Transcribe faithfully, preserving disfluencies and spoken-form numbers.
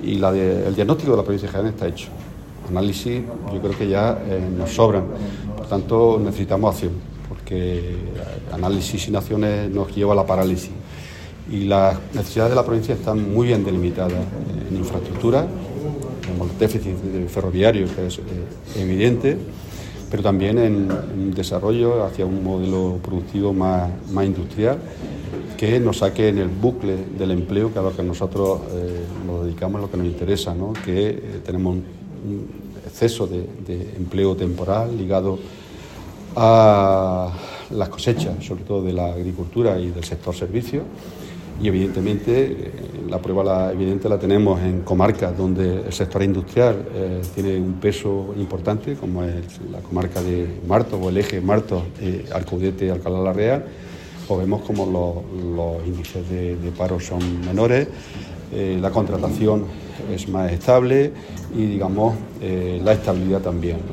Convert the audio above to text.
y la de, el diagnóstico de la provincia de Jaén está hecho. Análisis yo creo que ya eh, nos sobran, por tanto necesitamos acción, porque análisis sin acciones nos lleva a la parálisis. Y las necesidades de la provincia están muy bien delimitadas en infraestructura, tenemos el déficit ferroviario que es eh, evidente, pero también en, en desarrollo hacia un modelo productivo más, más industrial que nos saque en el bucle del empleo, que a lo que nosotros eh, nos dedicamos, a lo que nos interesa, ¿no? Que eh, tenemos un, un exceso de, de empleo temporal ligado a las cosechas, sobre todo de la agricultura y del sector servicios, y evidentemente la prueba la, evidente la tenemos en comarcas donde el sector industrial eh, tiene un peso importante, como es la comarca de Martos o el eje Martos, eh, Alcaudete, Alcalá de la Real. Pues vemos como los, los índices de, de paro son menores, eh, la contratación es más estable y digamos eh, la estabilidad también.